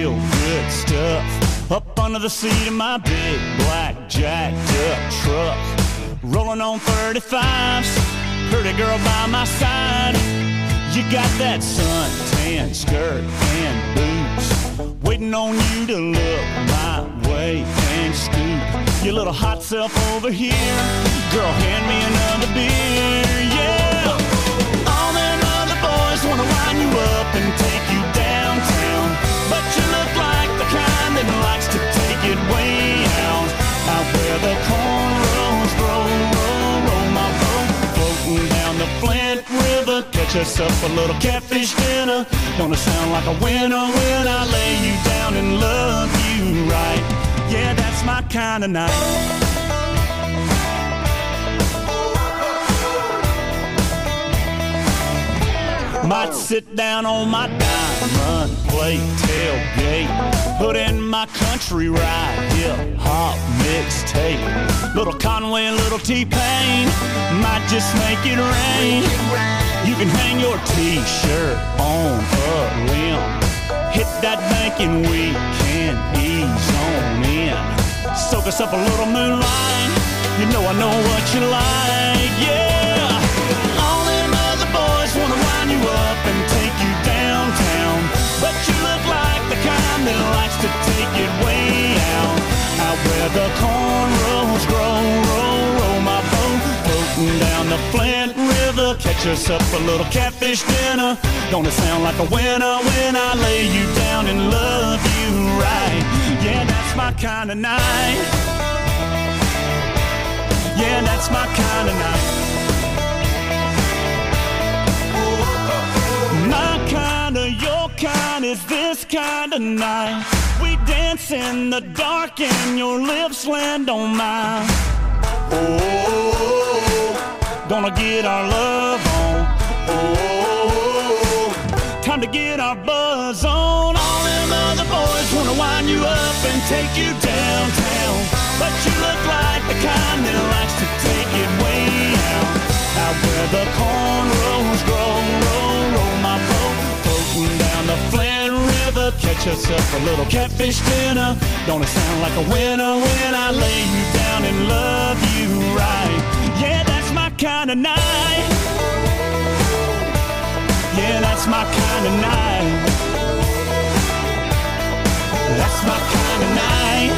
real good stuff. Up under the seat of my big black jacked up truck, rolling on 35s, pretty girl by my side. You got that suntan skirt and boots, waiting on you to look my way and scoop your little hot self over here. Girl, hand me another beer, yeah. All them other boys wanna line you up and take you downtown, but you look like the kind that likes to take it way out where the cornrows grow. Roll my boat, floating down the Flint River, catch us up a little catfish dinner. Gonna sound like a winner when I lay you down and love you right. Yeah, that's my kind of night. Might sit down on my diamond plate tailgate, put in my country ride, hip-hop mixtape. Little Conway, little T-Pain, might just make it rain. You can hang your T-shirt on a limb, hit that bank and we can ease on in. Soak us up a little moonlight, you know I know what you like, yeah. Wanna line you up and take you downtown, but you look like the kind that likes to take it way out where the cornrows grow. Roll my boat, floating down the Flint River, catch us up a little catfish dinner. Gonna sound like a winner when I lay you down and love you right. Yeah, that's my kind of night. Yeah, that's my kind of night. My kind of, your kind is this kind of night. We dance in the dark and your lips land on mine. Oh, gonna get our love on. Oh, time to get our buzz on. All them other boys wanna wind you up and take you downtown, but you look like the kind that likes to take it way out where the cornrows grow. Roll my boat, floating down the Flint River, catch us up a little catfish dinner. Gonna sound like a winner when I lay you down and love you right. Yeah, that's my kind of night. Yeah, that's my kind of night. That's my kind of night.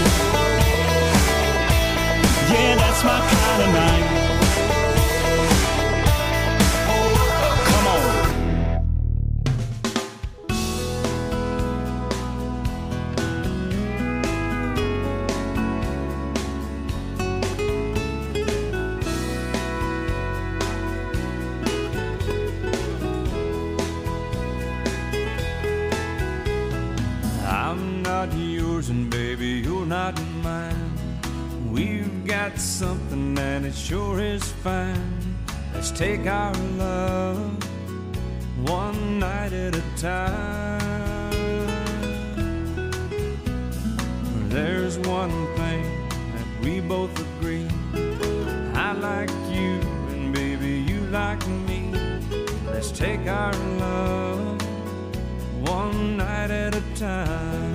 Yeah, that's my kind of night. And baby, you're not mine. We've got something and it sure is fine. Let's take our love one night at a time. There's one thing that we both agree. I like you and baby, you like me. Let's take our love one night at a time.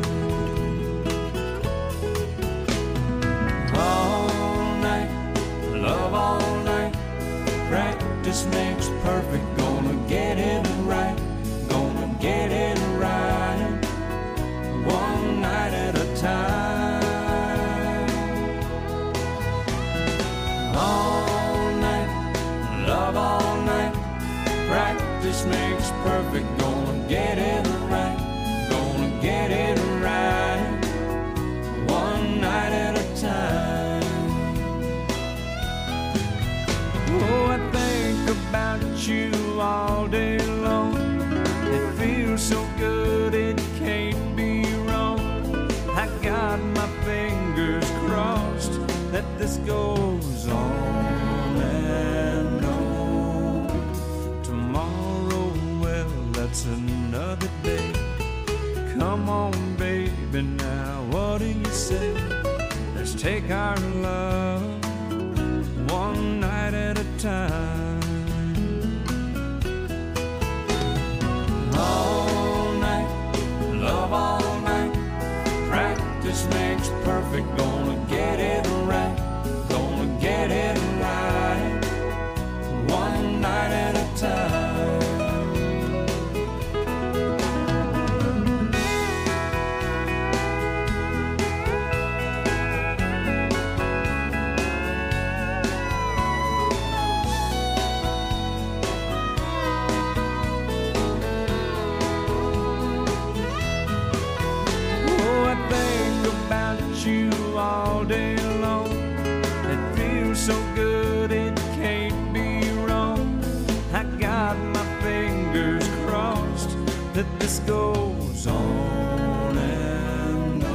All night, love all night. Practice makes perfect. Gonna get it right. Gonna get it right. One night at a time. All night, love all night. Practice makes perfect. Gonna get it right. Gonna get it right. One night at a time. Oh, I think about you all day long. It feels so good, it can't be wrong. I got my fingers crossed that this goes on and on. Tomorrow, well, that's another day. Come on, baby, now what do you say? Let's take our love one night at a time. All night, love all night. that this goes on and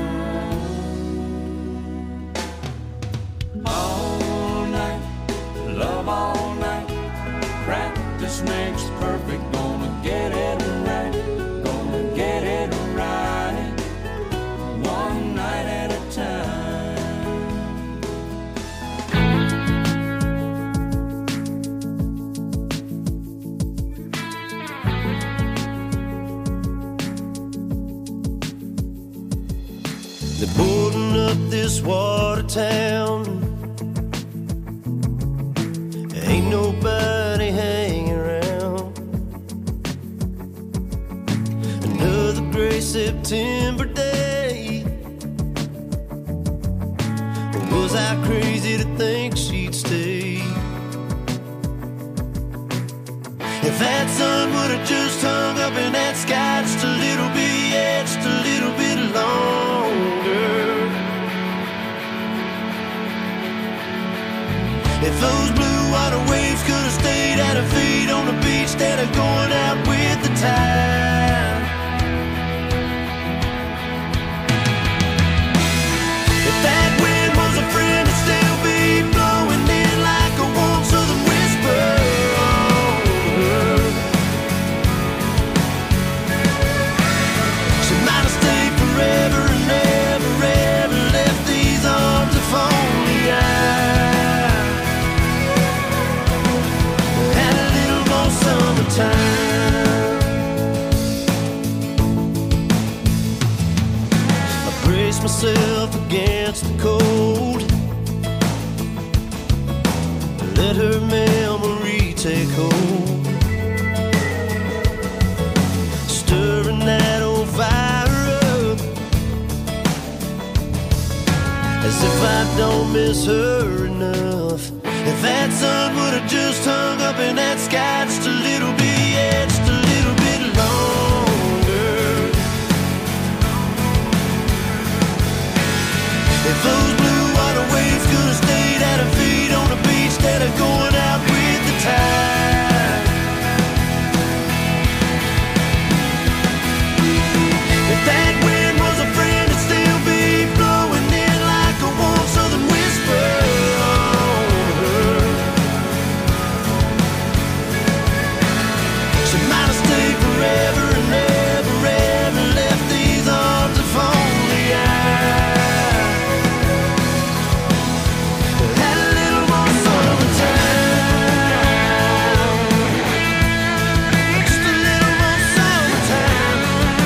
on. All night, love all night. Practice makes perfect. Gonna get it right. Gonna get it right. One night at a time. They're boarding up this water town. Ain't nobody hanging around. Another gray September day. Was I crazy to think she'd stay? If that sun would have just hung up in that sky just a little bit, yeah, just a little bit longer. If those blue water waves could have stayed at her feet on the beach instead of going out with the tide. If that wind was a friend, it'd still be blowing in like a warm southern whisper. She might have stayed forever and never, ever left these arms if only I had a little more summertime. I brace myself against the cold, let her memory take hold, stirring that old fire up, as if I don't miss her enough. If that sun would have just hung up in that sky just a little bit, yeah, just a little bit longer. If those blue water waves could have stayed at her feet on the beach instead of going out with the tide. If that wind was a friend, it'd still be blowing in like a warm southern whisper. She might have stayed forever and never, ever left these arms if only I had a little more summertime. Just a little more summertime.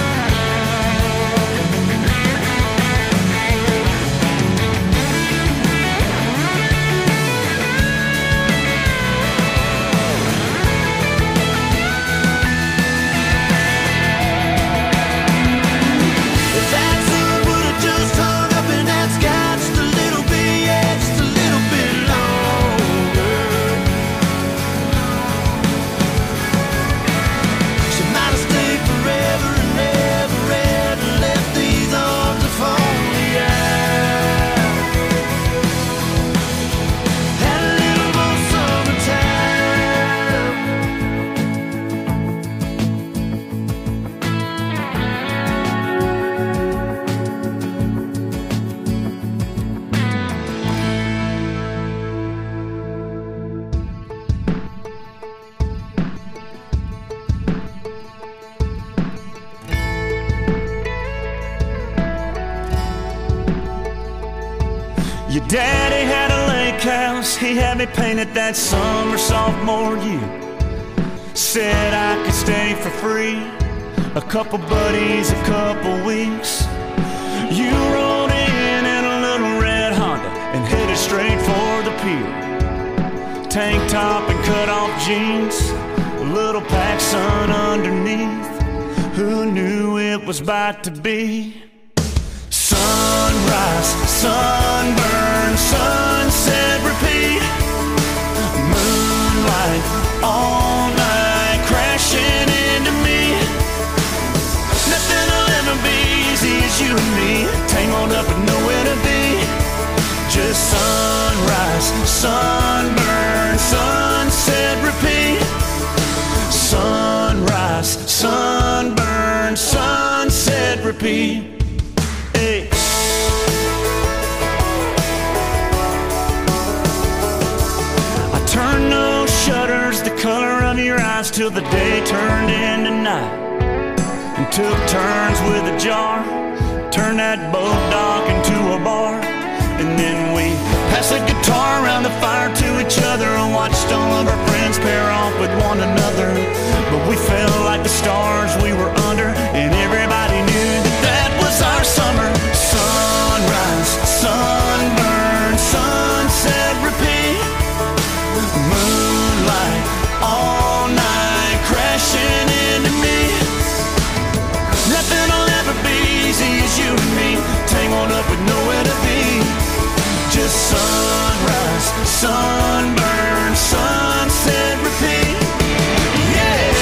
If that sun would have just hung up in that sky just a little bit, yeah, just a little bit longer. She might have stayed forever and never, ever left these arms if only I had a little more summertime. Your daddy had a lake house, he had me painted that summer sophomore year. Said I could stay for free, a couple buddies, a couple weeks. You rolled in a little red Honda and headed straight for the pier. Tank top and cut off jeans, a little PacSun underneath. Who knew it was about to be? Sunrise, sunburn, sunset, repeat. Moonlight, all night, crashing into me. Nothing will ever be easy as you and me, tangled up and nowhere to be. Just sunrise, sunburn, sunset, repeat. Sunrise, sunburn. repeat. Hey. I turned those shutters the color of your eyes till the day turned into night, and took turns with a jar, turned that boat dock into a bar. And then we passed the guitar around the fire to each other and watched all of our friends pair off with one another. But we felt like the stars we were under, and everybody knew that that was our summer. Sunrise, sunburn, sunset, repeat. Moonlight, all night, crashing into me. Nothing will ever be easy as you and me, tangled up with nowhere to be. Just sunrise, sunburn, sunset, repeat. Yeah.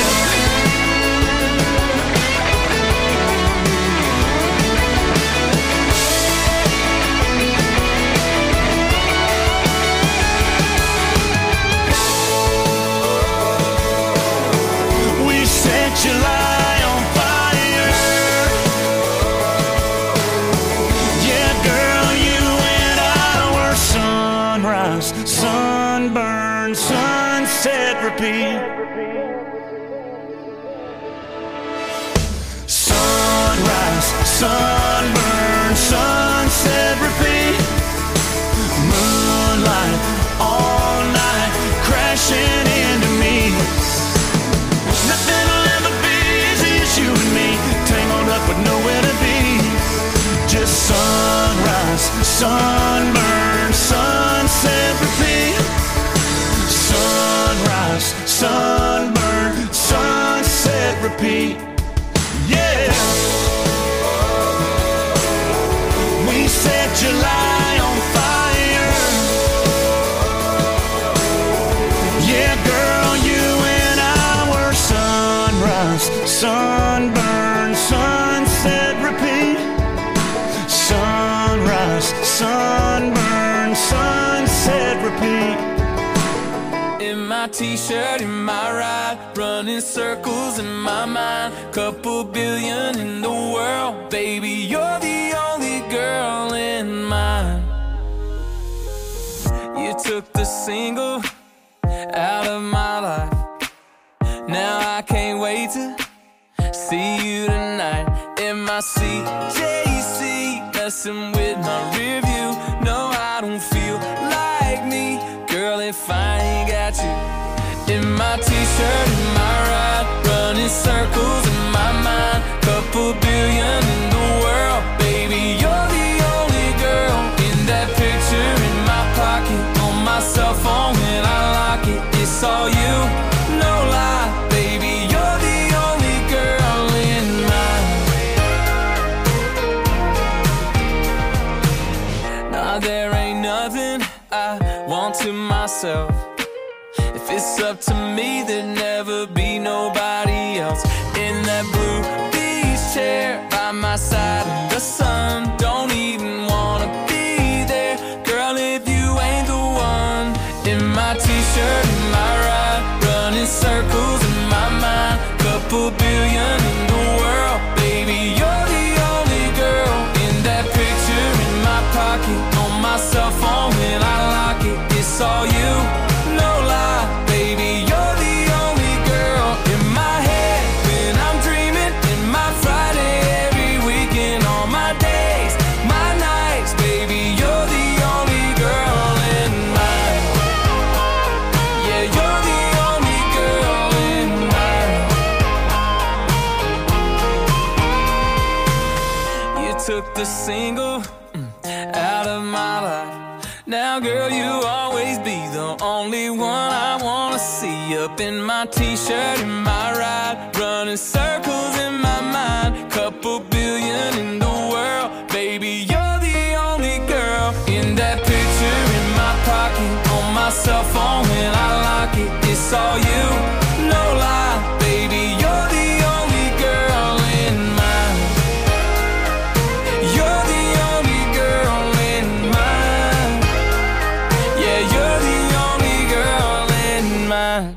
We set July on fire. Yeah, girl, you and I were sunrise, sunburn, sunset, repeat. Sunrise, sunburn, sunset, repeat. Moonlight, all night, crashing into me. Nothing will ever be easy as you and me, tangled up with nowhere to be. Just sunrise, sunburn, sunset, repeat. Sunrise, sunburn, sunset, repeat. Yeah. We set July on fire. Yeah, girl, you and I were sunrise, sunburn, sunset, repeat. Sunrise, sunburn, sunset, repeat. In my t-shirt, in my ride, running circles in my mind. Couple billion in the world, baby, you're the only girl in mine. You took the single out of my life. Now I can't wait to see you tonight. In my CJC, messing with my rear view. No, I don't feel like me, girl, if I ain't got you. In my t-shirt, in my ride, running circles in my mind. Couple billion in the world, baby, you're the only girl. In that picture in my pocket, on my cell phone when I lock it, it's all you, no lie, baby, you're the only girl in mine. Nah, there ain't nothing I want to myself. If it's up to me, there'd never be nobody else. In that blue beach chair by my side in the sun, don't even wanna be there, girl, if you ain't the one. In my t-shirt, in my ride, running circles in my mind. Couple billion in the world, baby, you're the only girl. In that picture in my pocket, on my cell phone when I lock it, it's all you, no lie, baby, you're the only girl. In my head when I'm dreaming, in my Friday every weekend, all my days, my nights, baby, you're the only girl in mine. Yeah, you're the only girl in mine. You took the single out of my life. Now, girl, you always be the only one I wanna see. Up in my t-shirt, in my ride, running circles in my mind. Couple billion in the world, baby, you're the only girl. In that picture in my pocket, on my cell phone when I lock it, it's all you, no lie, baby, you're the only girl in mine. You're the only girl in mine. Yeah, you're the only girl in mine.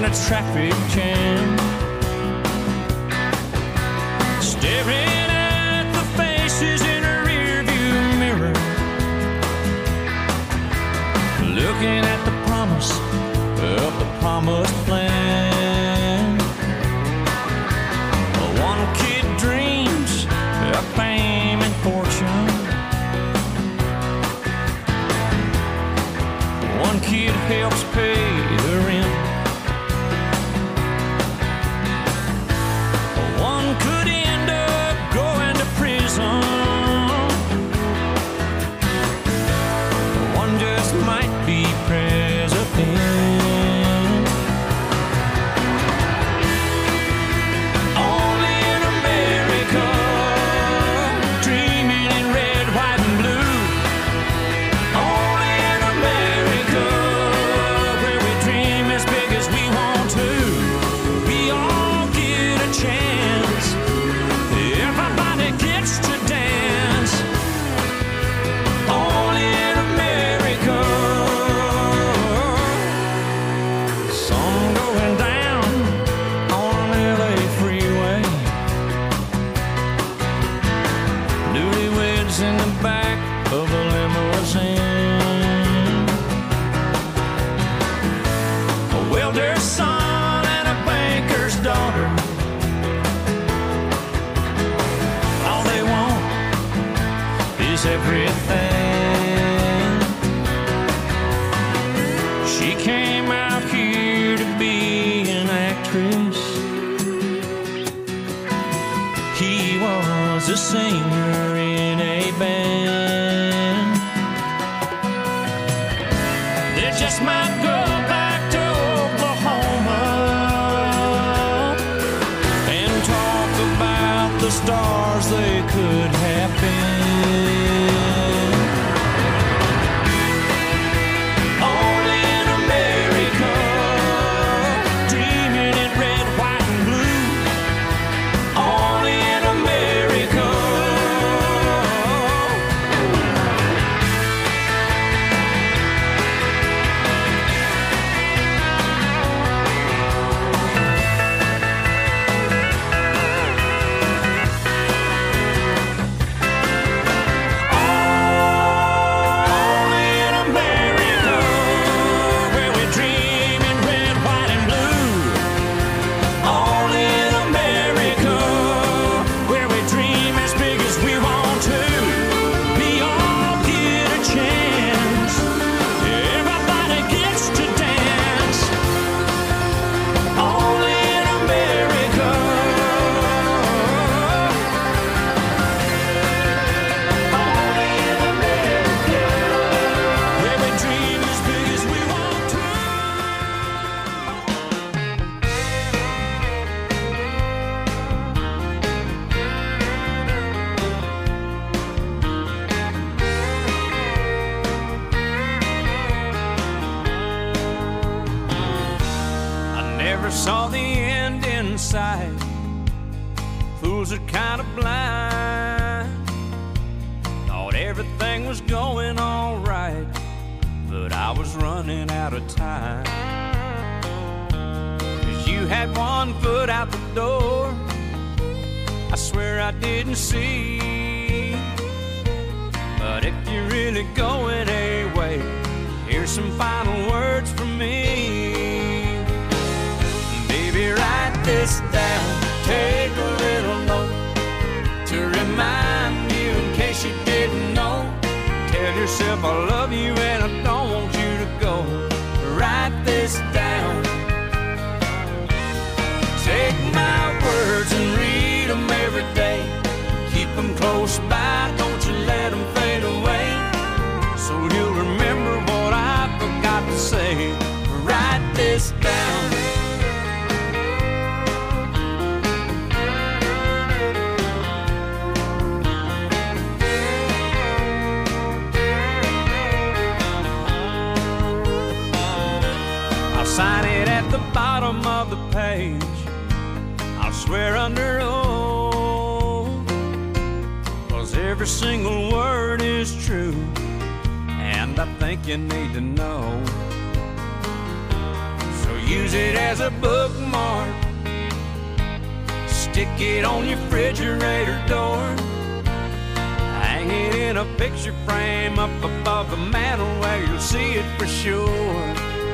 a traffic jam, staring at the faces in a rearview mirror, looking at the promise of the promised plan. One kid dreams of fame and fortune, one kid helps pay the rent, one could end up going to prison, one just might be president. Only in America, dreaming in red, white, and blue. Only in America, where we dream as big as we want to. We all get a chance, everybody gets to dance. Only in America, sun going down on LA freeway, newlyweds in the back of a limousine, a welder's son and a banker's daughter. All they want is everything. She came out here to be an actress, he was a singer in a band. They just might go back to Oklahoma and talk about the stars they could have been. Only in America, dreaming in red, white, and blue. Only in America. Only in America, where we dream in red, white, and blue. Only in America, where we dream as big as we want to. We all get a chance, everybody gets to dance. Only in America. Only in America, where we dream as big as we want to. I never saw the end in sight. Fools are kind of blind. Thought everything was going all right, but I was running out of time. 'Cause you had one foot out the door, I swear I didn't see. But if you're really going away, here's some final words from me. Baby, write this down, take a little note to remind you in case you didn't know. Tell yourself I love you and I don't want you to go. Write this down, take my words and read them every day. Keep them close by, don't you let them fade away. So you'll remember what I forgot to say. Write this down. I'll sign it at the bottom of the page. I'll swear under oath, 'cause every single word is true, and I think you need to know. So use it as a bookmark. Stick it on your refrigerator door. Hang it in a picture frame up above the mantel where you'll see it for sure.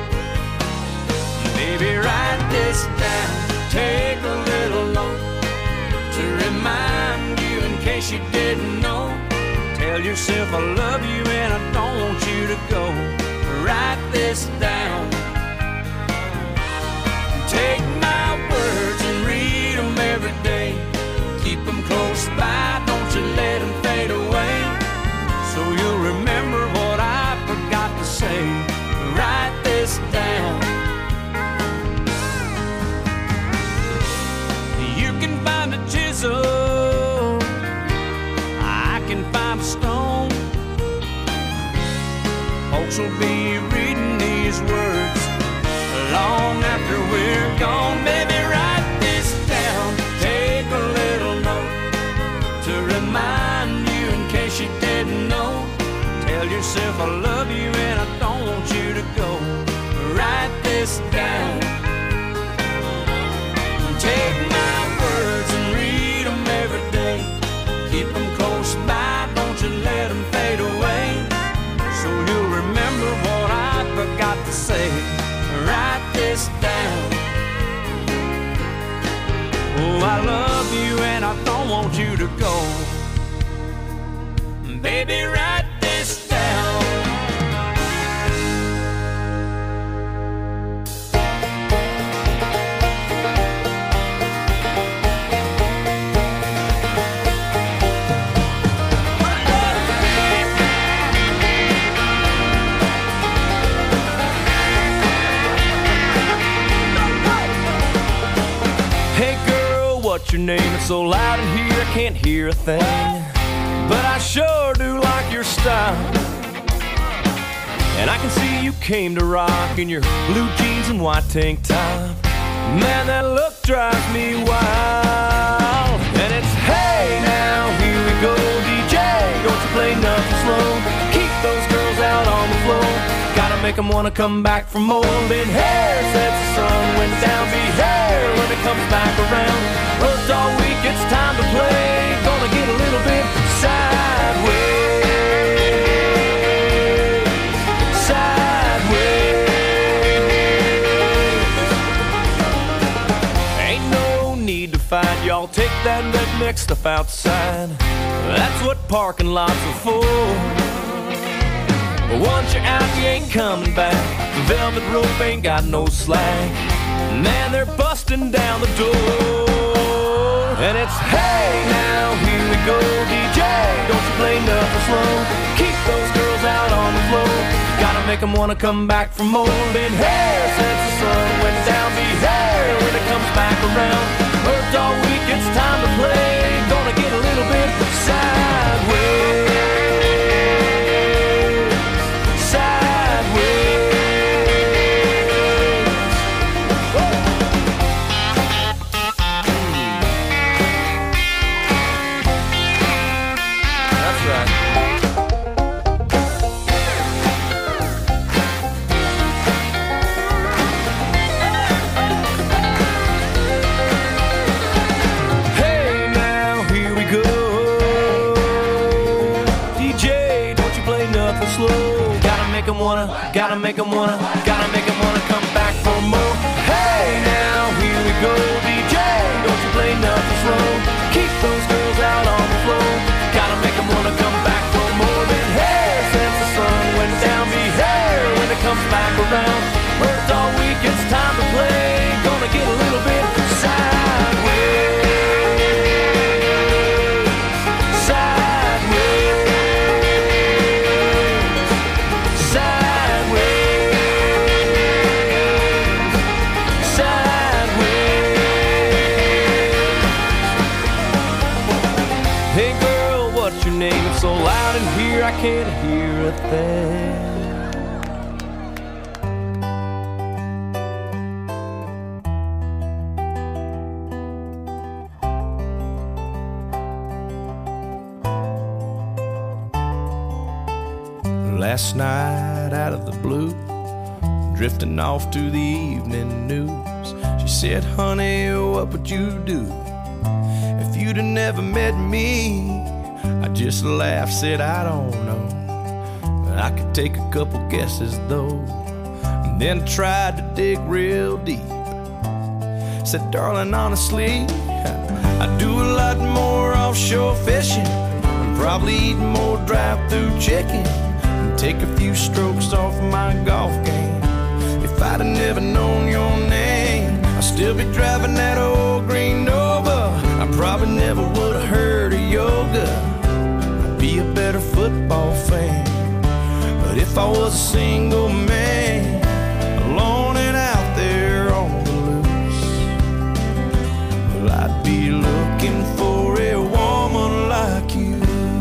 Baby, write this down, take a little note to remind you in case you didn't know. Tell yourself I love you and I don't want you to go. Write this down. Take my words and read them every day. Keep them close by, don't you let them fade away. So you'll remember what I forgot to say. Write this down. You can find a chisel, I can find a stone. Folks will be reading these words long after we're gone. Baby, write this down, take a little note to remind you in case you didn't know. Tell yourself I love you and I don't want you to go. Write this down. Take my words and read them every day. Keep them close by, don't you let them fade away. So you'll remember what I forgot to say. Write this down. Oh, I love you and I don't want you to go. Baby, write this down. What's your name? It's so loud in here I can't hear a thing. But I sure do like your style. And I can see you came to rock in your blue jeans and white tank top. Man, that look drives me wild. And it's hey now, here we go, DJ. Don't you play nothing slow. Keep those girls out on the floor. Gotta make them wanna come back for more. Then hair sets the sun went down. Be hair when it comes back around. Worked all week, it's time to play. Gonna get a little bit sideways. Sideways. Ain't no need to fight, y'all. Take that red mix stuff outside. That's what parking lots are for. But once you're out, you ain't coming back. The velvet rope ain't got no slack. Man, they're busting down the door. And it's hey now, here we go, DJ. Don't you play nothing slow. Keep those girls out on the floor. Gotta make them wanna come back for more. Been hair since the sun went down. Be hair when it comes back around. Worked all week, it's time to play. Gonna get a little bit sideways. Gotta make them wanna come back for more. Hey now, here we go, DJ. Don't you play nothing slow. Keep those girls out on the floor. Gotta make them wanna come back for more. Been hair since the sun went down. Be hair when it comes back around. Worked all week, it's time to play. Gonna get a little bit sideways. So loud in here I can't hear a thing. Last night out of the blue, drifting off to the evening news. She said, honey, what would you do if you'd have never met me? I just laughed, said, I don't know, but I could take a couple guesses though. And then tried to dig real deep. Said, darling, honestly, I do a lot more offshore fishing, and probably eat more drive-through chicken, and take a few strokes off my golf game. If I'd have never known your name, I'd still be driving that old green Nova. I probably never would have heard of yoga. I'd be a better football fan. But if I was a single man, alone and out there on the loose, well, I'd be looking for a woman like you.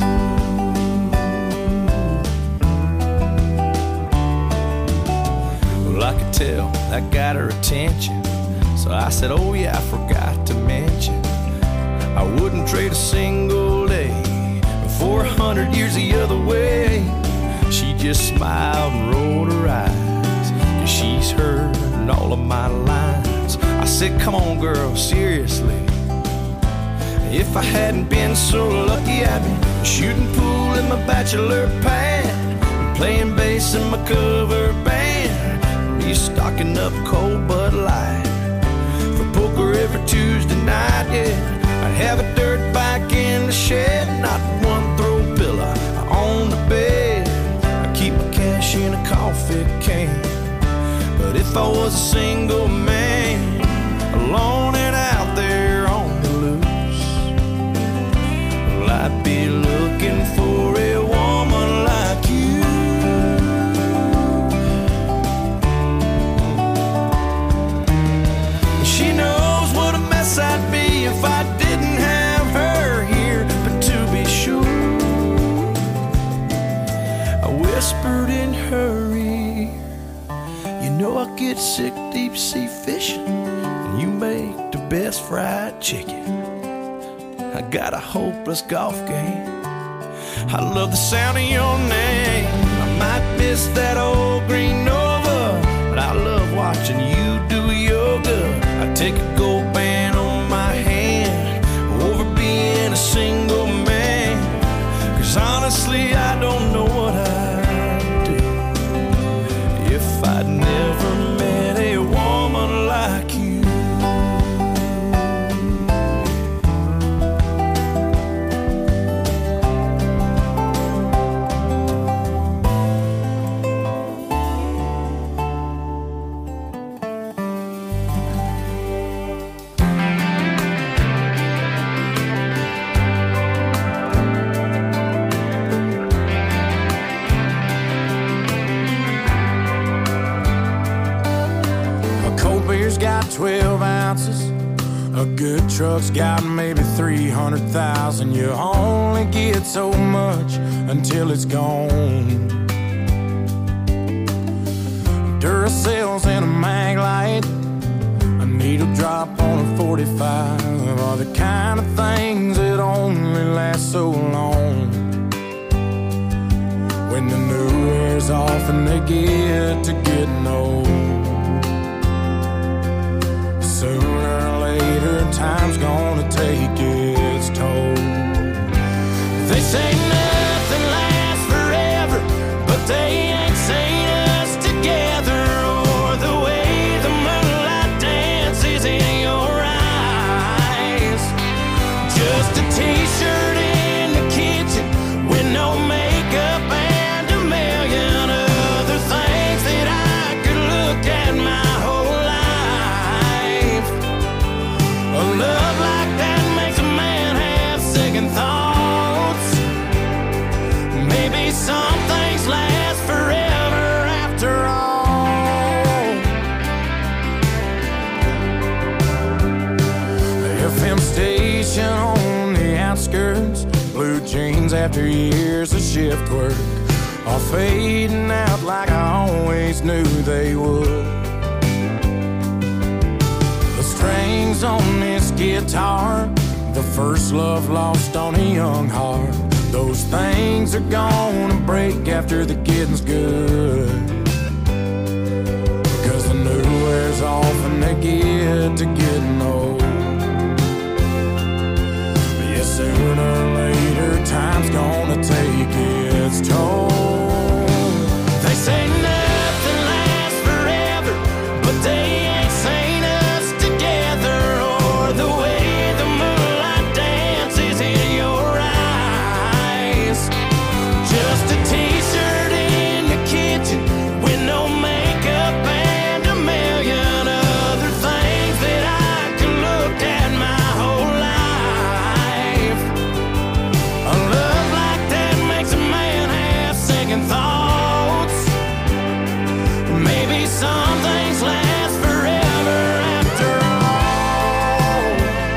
Well, I could tell that got her attention, so I said, oh yeah, I forgot to mention, I wouldn't trade a single day for 100 years the other way. She just smiled and rolled her eyes, 'cause she's heard all of my lines. I said, come on girl, seriously, if I hadn't been so lucky, I'd be shooting pool in my bachelor pad, and playing bass in my cover band, be stocking up cold Bud Light for poker every Tuesday night, yeah. I'd have a dirt bike in the shed, not one throw pillow on the bed. I keep my cash in a coffee can. But if I was a single man, alone and out there on the loose, well, I'd be looking for a woman like you. She knows what a mess I'd be if I didn't have her here. But to be sure, I whispered in her ear, you know I get sick deep sea fishing, and you make the best fried chicken. I got a hopeless golf game, I love the sound of your name. I might miss that old green Nova, but I love watching you do yoga. I take a gold band on my hand over being a single man, 'cause honestly I don't know what I'd do if I'd never met a woman like you. Got 12 ounces, a good truck's got maybe 300,000. You only get so much until it's gone. Duracells and a mag light, a needle drop on a 45 are the kind of things that only last so long. When the new wears off and they get to getting old, sooner or later, time's gonna take its toll. They say nothing lasts forever, but they ain't seen us together, or the way the moonlight dances in your eyes. Just a t-shirt in the kitchen with no makeup and a million other things that I could look at my whole life. A love like that makes a man have second thoughts. Maybe some things last forever after all. The FM station on the outskirts, blue jeans after years of shift work, are fading out like I always knew they would. Strings on this guitar, the first love lost on a young heart, those things are gonna break after the getting's good. last home. They say nothing lasts forever, but they ain't seen us together, or the way the moonlight dances in your eyes. Just a t-shirt in the kitchen with no makeup and a million other things that I could look at my whole life. A love like that makes a man have second thoughts. Maybe some things last forever after all.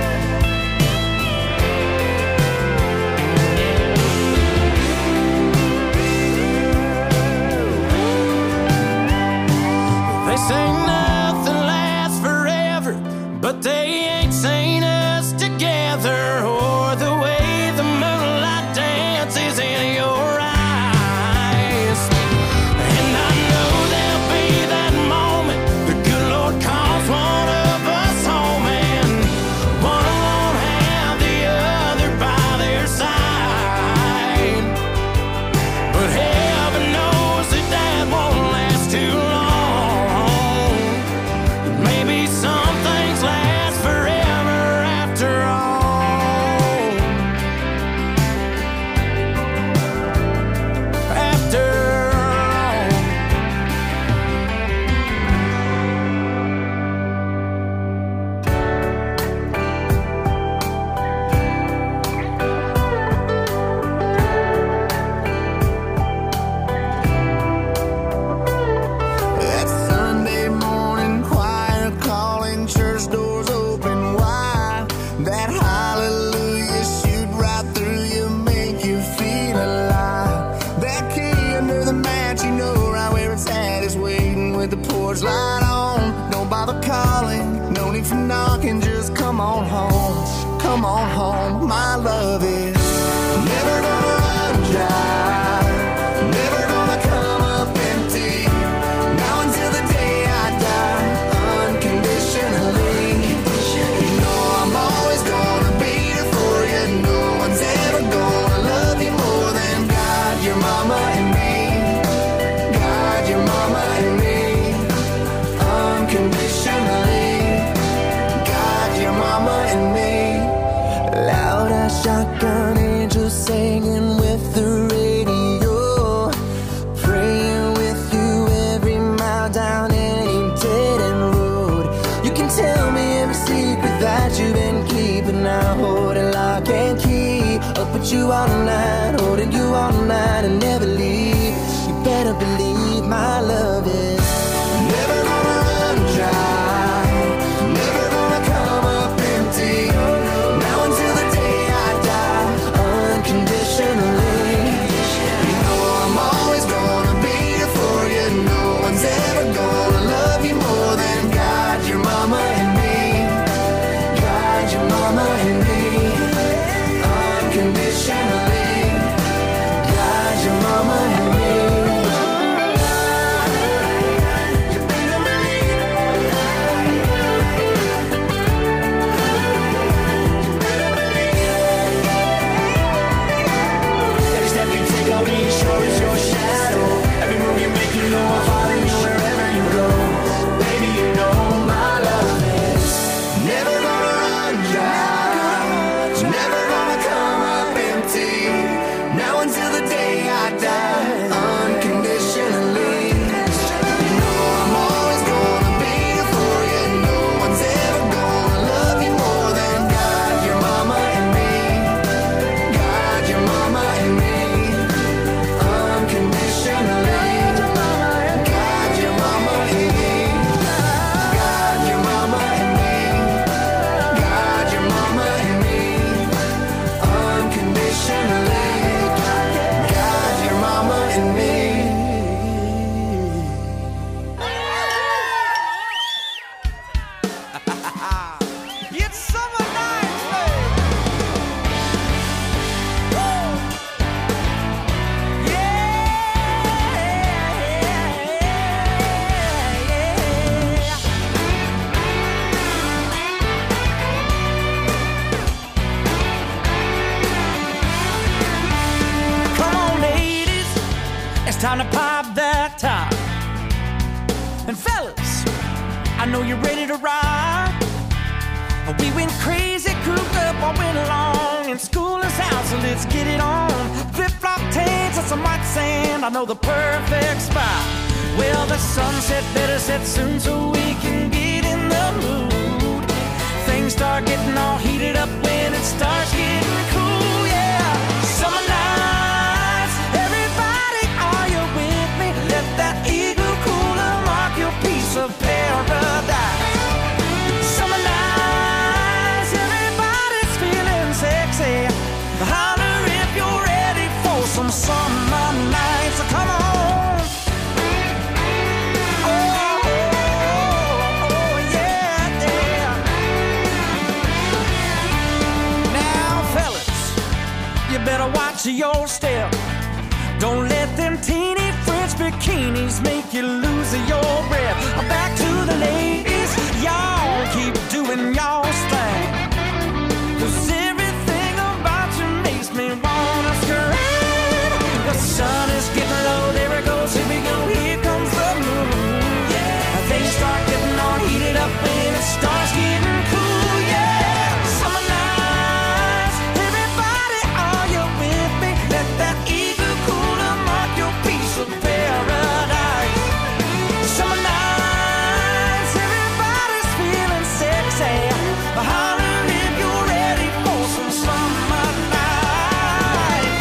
They say nothing lasts forever, but they ain't seen us together, or the way the moonlight dances in your eyes. And I know there'll be that moment the good Lord calls one of us home, and one won't have the other by their side. But heaven knows that that won't last too long. Maybe some things last forever after all. After all. That Sunday morning choir calling, church doors open wide. That hallelujah shoot right through you, make you feel alive. That key under the mat, you know right where it's at, is waiting with the porch light on. Don't bother calling, no need for knocking, just come on home. Come on home, my love is never gonna run dry, never gonna come up empty. Now until the day I die, unconditionally. You know I'm always gonna be there for you. No one's ever gonna love you more than God, your mama and me. God, your mama and me. Unconditionally. God, your mama and me. Loud as shotgun angels singing with the radio, praying with you every mile down any dead end road. You can tell me every secret that you've been keeping. I hold it lock and key. Up with you all night, holding you all night and never leave. You better believe my love is never gonna run dry, never gonna come up empty. Now until the day I die, unconditionally. You know I'm always gonna be here for you. No one's ever gonna love you more than God, your mama and me. God, your mama and me. Unconditionally. time to pop that top. And fellas, I know you're ready to ride. We went crazy, cooped up all winter long, and school is out, so let's get it on. Flip-flop tanks and some white sand, I know the perfect spot. Well, the sunset better set soon so we can get in the mood. Things start getting all heated up when it starts getting cool, yeah. Summer nights, everybody, are you with me? Let that igloo cooler mark your piece of paradise. Summer nights, everybody's feeling sexy. Holler if you're ready for some summer nights. So come on. Better watch your step. Don't let them teeny French bikinis make you lose your breath. Back to the ladies, y'all keep doing y'all's thing. 'Cause everything about you makes me wanna scream. The sun is getting low, there it goes, here we go, here comes the moon. Yeah, things start getting all heated up when it starts getting cool. Yeah, summer nights, everybody, are you with me? Let that igloo cooler mark your piece of paradise. Summer nights, everybody's feeling sexy. Holler if you're ready for some summer night.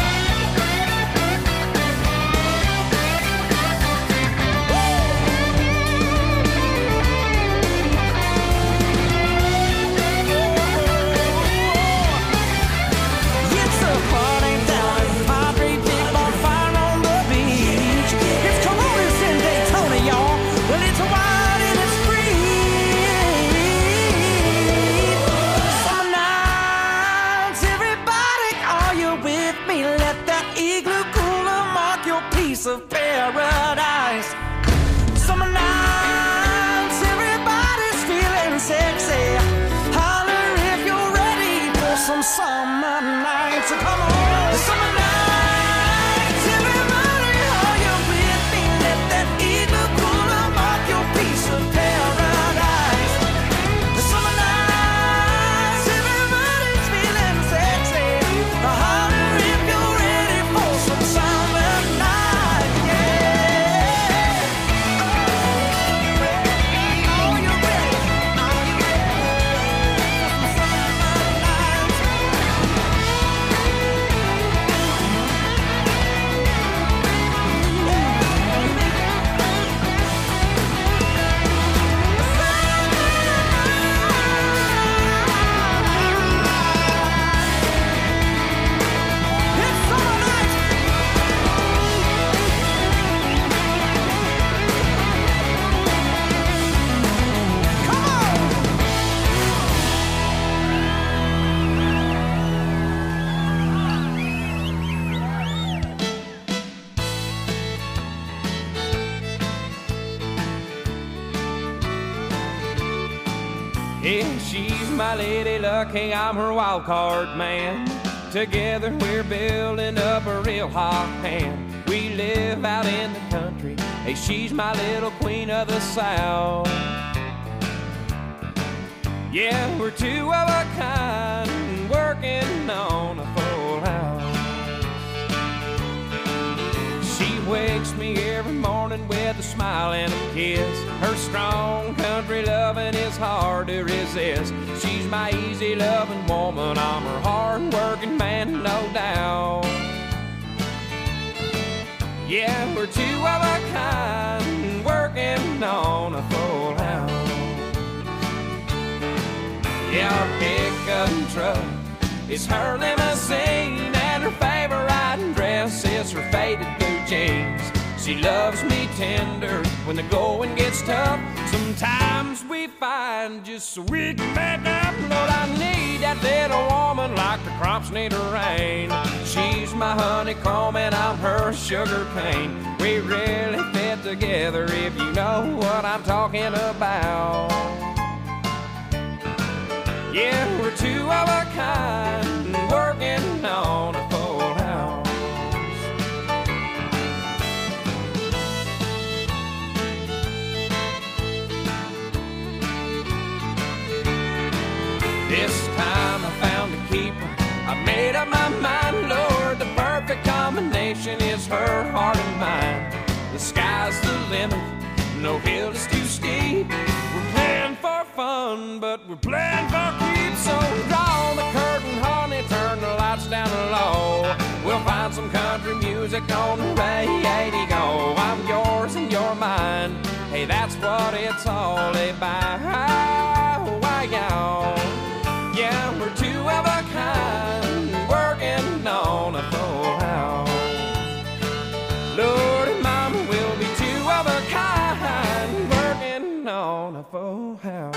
It's a party down at Padre, big bonfire on the beach. It's Coronas in Daytona, y'all. Well, it's wild and it's free. Summer nights, everybody, are you with me? Let that igloo cooler mark your piece of paradise. Summer nights, everybody's feeling sexy. Holler if you're ready for some summer nights. So come on, summer nights, everybody, are you with me? Let that igloo cooler mark your piece of paradise. Summer nights, everybody's feeling sexy. Holler if you're ready for some summer nights. Yeah. Are you ready? Are you ready for some summer nights? It's summer nights. Come on. Yeah, she's my lady luck, hey, I'm her wild card man. Together we're building up a real hot hand. We live out in the country, hey, she's my little queen of the South. Yeah, we're two of a kind, working on a full house. She wakes me every morning with a smile and a kiss. Her strong country loving is hard to resist. She's my easy loving woman, I'm her hard working man, no doubt. Yeah, we're two of a kind, working on a full house. Yeah, our pickup truck is her limousine, and her favorite dress is her faded blue jeans. She loves me tender when the going gets tough. Sometimes we find just so we can make up. Lord, I need that little woman like the crops need a rain. She's my honeycomb and I'm her sugar cane. We really fit together if you know what I'm talking about. Yeah, we're two of a kind, working on a full house. passion is her heart and mind. The sky's the limit, no hill is too steep. We're playing for fun, but we're playing for keeps. So draw the curtain, honey, turn the lights down low. We'll find some country music on the radio. I'm yours and you're mine. Hey, that's what it's all about. Yeah, we're two of a kind, working on a full house. Lord and Mama will be two of a kind, working on a full house.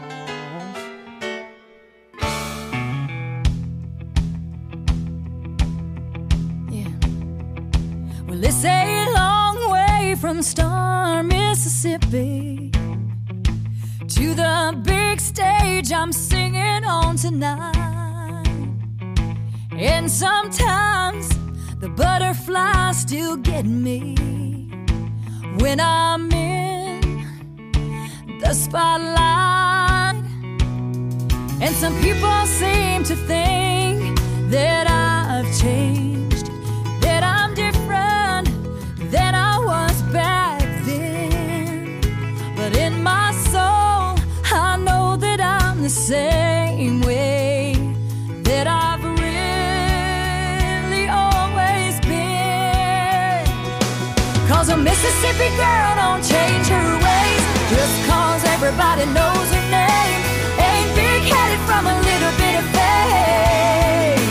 Yeah. Well, it's a long way from Star, Mississippi, to the big stage I'm singing on tonight. And sometimes the butterflies still get me when I'm in the spotlight. And some people seem to think that I've changed, that I'm different than I was back then. But in my soul, I know that I'm the same way that I've really always been. 'Cause a Mississippi girl don't change her ways just 'cause everybody knows her name. Ain't big-headed from a little bit of fame.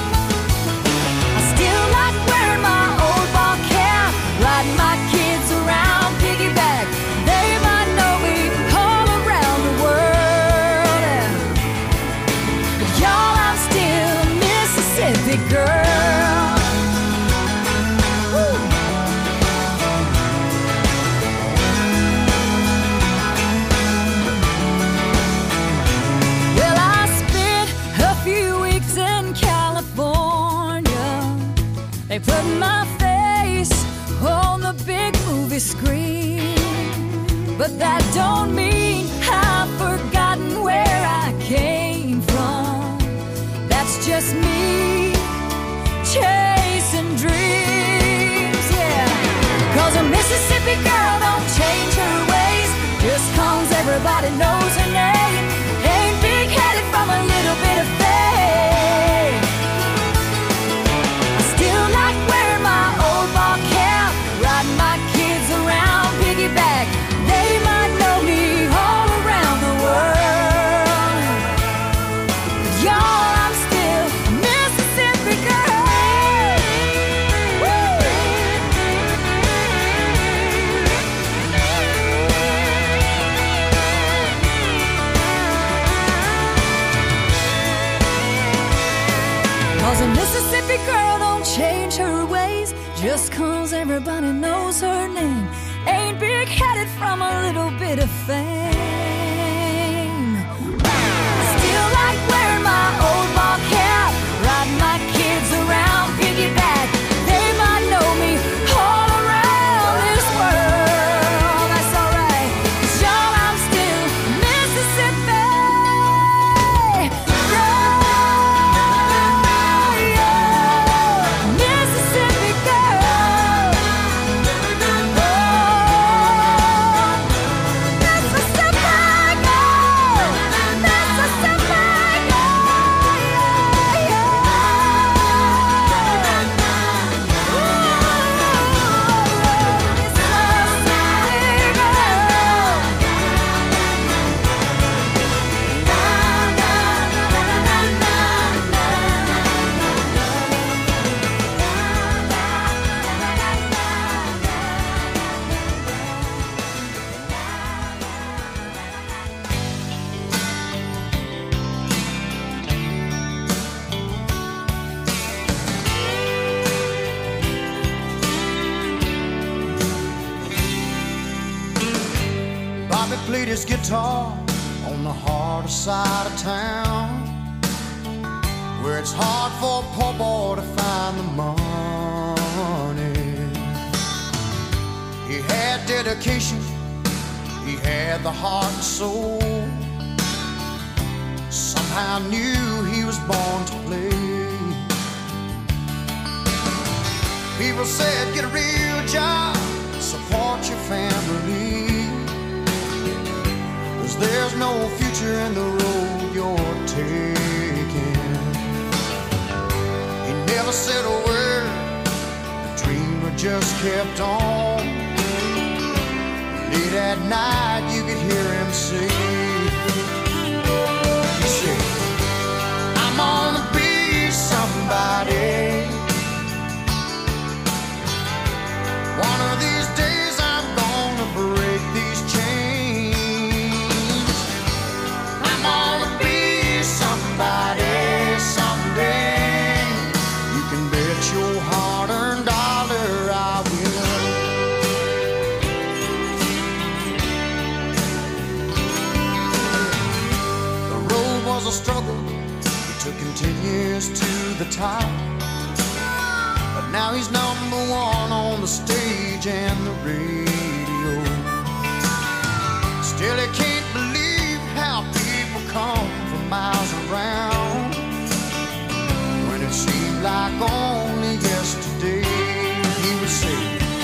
I still like wearing my old ball cap, riding my kids around piggyback. They might know me all around the world, but y'all, I'm still a Mississippi girl. Woo. Well, I spent a few weeks in California. They put my face on the big movie screen, but that don't mean I've forgotten where I came from. That's just me chasing dreams, yeah. 'Cause a Mississippi girl don't change her ways just 'cause everybody knows her name. Ain't big-headed from a little bit of fame. I still like wearing my old ball cap, riding my kids around piggyback. They might know me all around the world, but y'all, I'm still a Mississippi girl. Woo! Cause a Mississippi girl don't change her ways just 'cause everybody knows her name. Ain't big-headed from a little bit of fame. I still like wearing my old ball cap, riding my kids around piggyback. They might know me all around this world. That's alright, 'cause y'all, I'm still Mississippi girl. Yeah. Mississippi girl. Oh, Mississippi girl. Mississippi Bobby played his guitar on the harder side of town, where it's hard for a poor boy to find the money. He had dedication, he had the heart and soul. Somehow knew he was born to play. People said get a real job, support your family, 'cause there's no future in the road you're taking. He never said a word, the dreamer just kept on. Late at night you could hear him sing. He said, I'm gonna be somebody. One of these days I'm gonna break these chains. I'm gonna be somebody someday. You can bet your hard-earned dollar I will. The road was a struggle. It took him 10 years to the top. But now he's number one on the stage and the radio. Still he can't believe how people come from miles around, when it seemed like only yesterday he would say,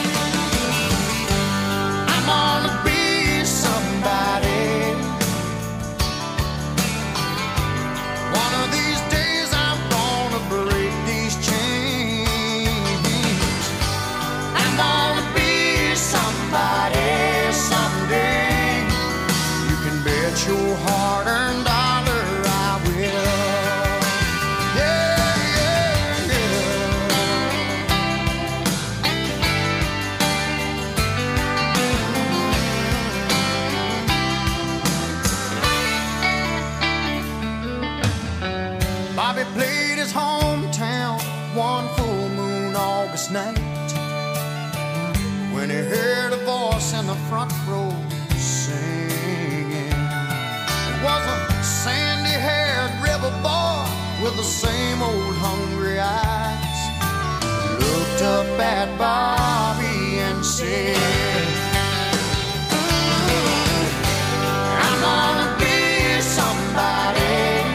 I'm gonna be somebody. One of these days I'm gonna break these chains. I'm gonna be somebody someday. You can bet your hard-earned dollar I will. Yeah, yeah, yeah. Bobby played his hometown one full moon August night, when he heard a voice in the front row singing. It was a sandy-haired rebel boy with the same old hungry eyes. He looked up at Bobby and said, I'm gonna be somebody.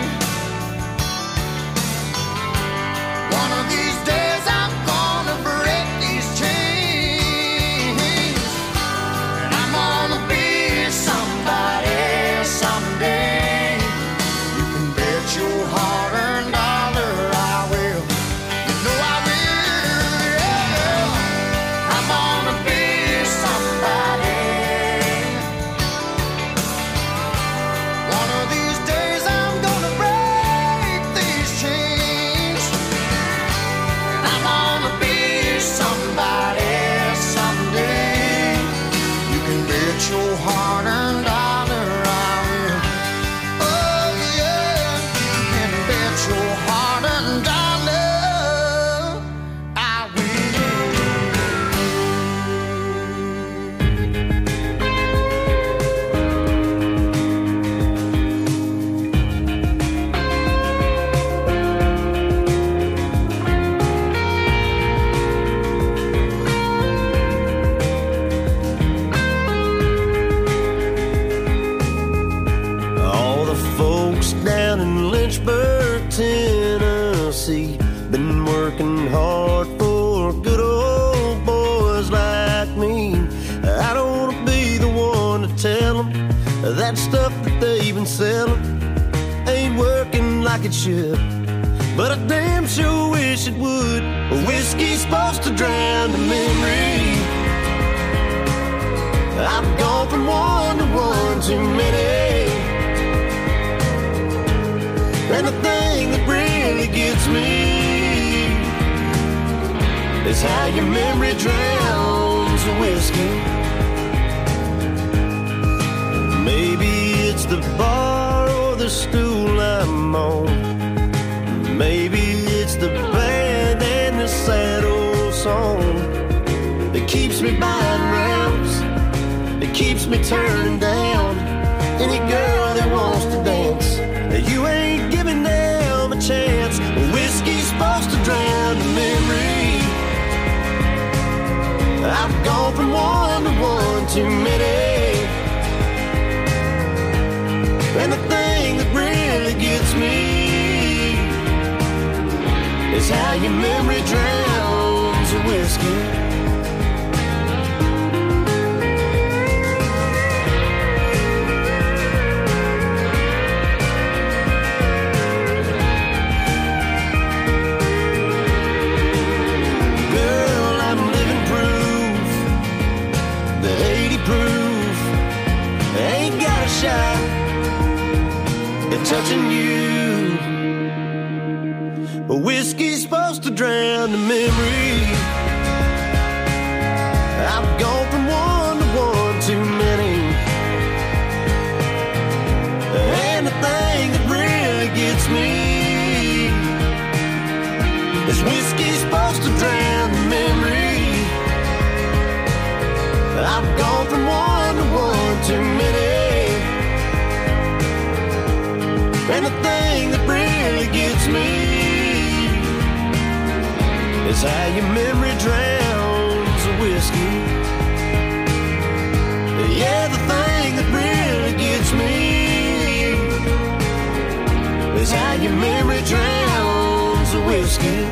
One of these days I'm gonna break these chains. And I'm gonna be somebody someday. You can bet your hard-earned dollar I will. You know I will, yeah. I'm gonna be somebody. One of these days I'm gonna break these chains. I'm gonna be somebody someday. You can bet your hard-earned dollar I will. Oh yeah, you can bet your hard-earned dollar I will. All the folks down in Lynchburg, Tennessee, been working hard for good old boys like me. I don't want to be the one to tell them that stuff that they've been selling ain't working like it should, but I damn sure wish it would. Whiskey's supposed to drown the memory. I've gone from one to one too many. And the thing that really gets me is how your memory drowns the whiskey. Maybe it's the bar or the stool I'm on. Maybe it's the band and the sad old song that keeps me buying rounds, that keeps me turning down any girl that wants to dance. You ain't giving them a chance. Whiskey's supposed to drown the memory. I've gone from one to one too many. And the thing that really gets me is how your memory drowns the whiskey. Touching you, but whiskey's supposed to drown the memory. I've gone from one to one too many, and the thing that really gets me is whiskey's supposed to drown the memory. I've gone from one to one too many. And the thing that really gets me is how your memory drowns the whiskey. Yeah, the thing that really gets me is how your memory drowns the whiskey.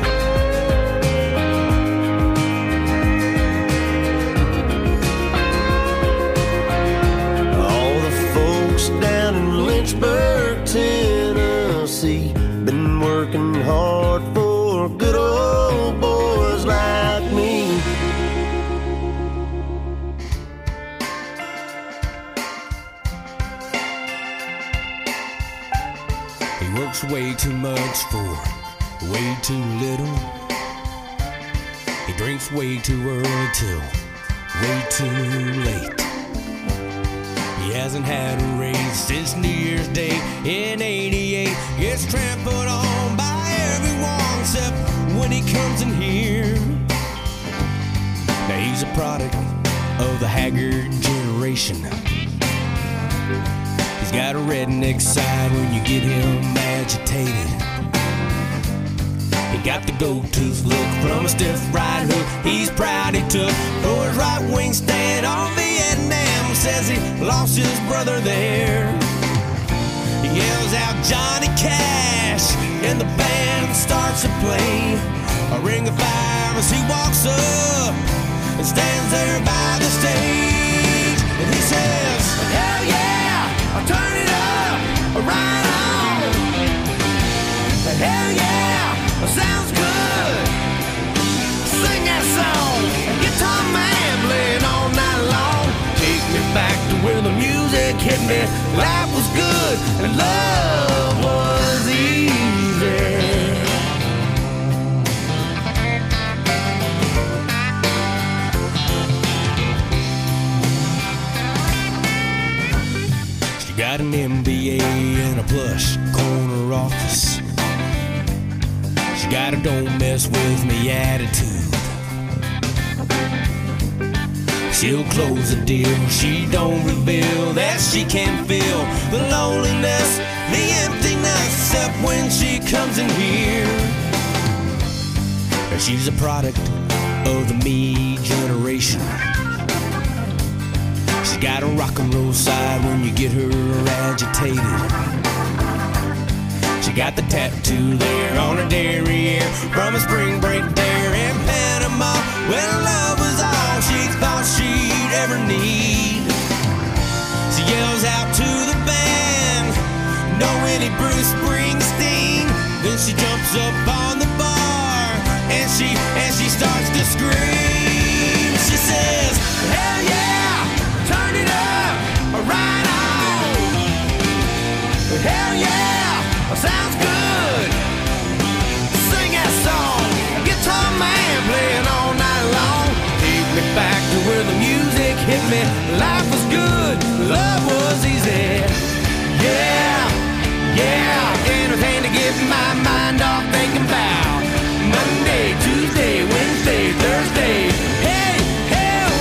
All the folks down in Lynchburg, Tennessee, been working hard for good old boys like me. He works way too much for way too little. He drinks way too early till way too late. He hasn't had a raise since New Year's Day in '88. Gets trampled on by everyone except when he comes in here. Now he's a product of the haggard generation. He's got a redneck side when you get him agitated. He got the gold-tooth look from a stiff right hook he's proud he took for his right-wing stand on Vietnam. Says he lost his brother there. He yells out Johnny Cash and the band starts to play a ring of fire as he walks up and stands there by the stage. And he says, hell yeah, I'll turn it up, right on. Hell yeah, sounds good. Sing that song, guitar man playing all night long. Take me back to where the music hit me. Life was good and love was easy. She got an MBA and a plush corner office. She got a don't mess with me attitude. She'll close the deal, she don't reveal that she can feel the loneliness, the emptiness, except when she comes in here. She's a product of the me generation. She's got a rock and roll side when you get her agitated. She got the tattoo there on her derriere from a spring break there in Panama when love was all she thought she'd ever need. She yells out to the band, know any Bruce Springsteen? Then she jumps up on the bar and she starts to scream. She says, hell yeah, turn it up, right on. Hell yeah, sounds good. Sing that song, guitar man playing all night long. Take me back to where the music hit me. Life was good, love was easy. Yeah, yeah, anything to get my mind off thinking about Monday, Tuesday, Wednesday, Thursday. Hey, hell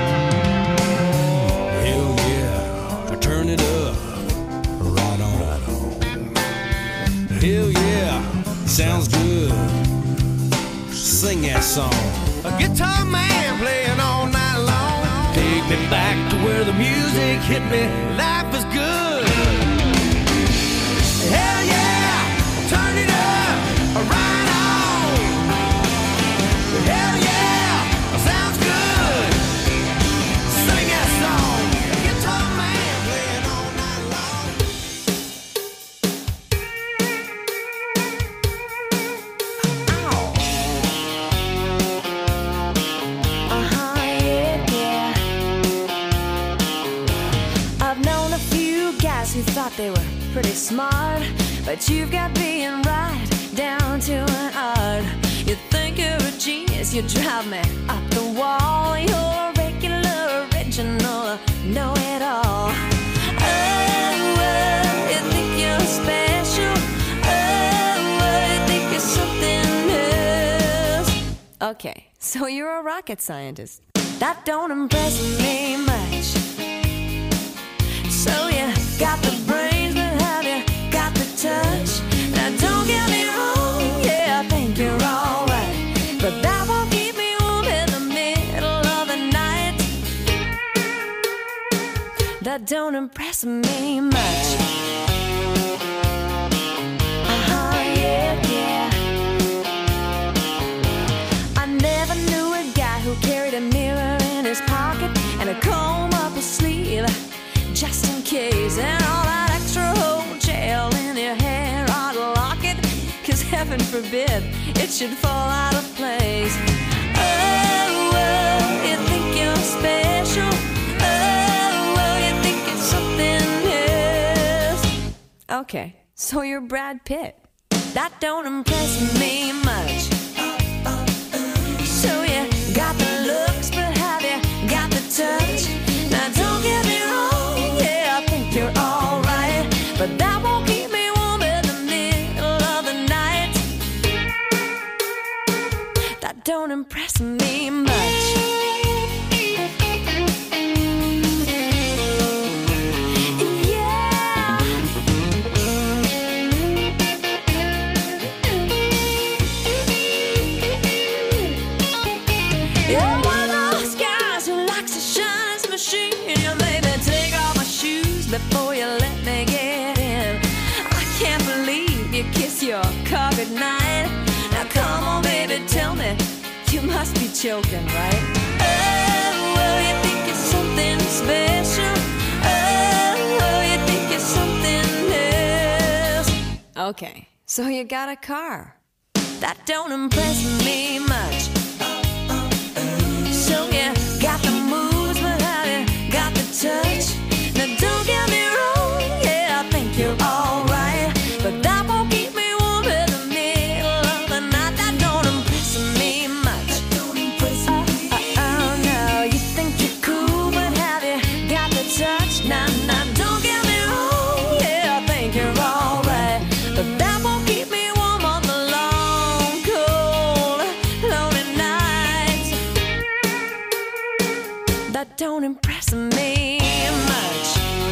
Hell yeah, I turn it up, right on. sing that song. A guitar man playing all night long. Take me back to where the music hit me. Life is good. Hell yeah, turn it up, right on. Hell yeah, sounds good. Sing that song. A guitar man playing all night long. Yeah. I've known a few guys who thought they were pretty smart, but you've got being right down to an art. You think you're a genius, you drive me up the wall. You're a regular, original, know-it-all. Oh, you think you're special. Oh, you think you're something else. Okay, so you're a rocket scientist. That don't impress me much. So you got the brains, but have you got the touch? Now don't get me wrong, yeah, I think you're alright, but that won't keep me warm in the middle of the night. That don't impress me much. Yeah. I never knew a guy who carried a mirror in his pocket and a comb up his sleeve, just in case, and all that extra whole gel in your hair ought to lock it, 'cause heaven forbid it should fall out of place. Oh, you think you're special. Oh, you think it's something else. Okay, so you're Brad Pitt. That don't impress me much. So you got the looks, but have you got the touch? Now don't get me wrong, yeah, I think you're alright, but that won't keep me warm in the middle of the night. That don't impress me much. You're one of those guys who likes to shine his machine. You made me take off my shoes before you let me get in. I can't believe you kiss your car goodnight. Now come on, baby, tell me, you must be joking, right? Oh, you think you're something special. Oh, you think you're something else. Okay, so you got a car. That don't impress me much. So you got the moves, but have you got the touch? Now don't get me wrong, yeah, I think you're alright, but that won't keep me warm in the middle of the night. That don't impress me much. Oh no, you think you're cool, but have you got the touch? Nah, don't get me wrong, yeah, I think you're alright, but that won't keep me warm on the long, cold, lonely nights. That don't impress me much.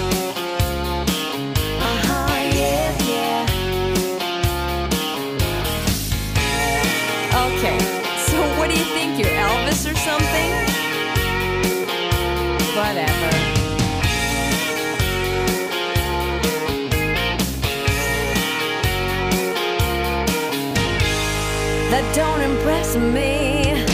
Yeah. Okay, so what do you think, you're Elvis or something? Whatever. That don't impress me.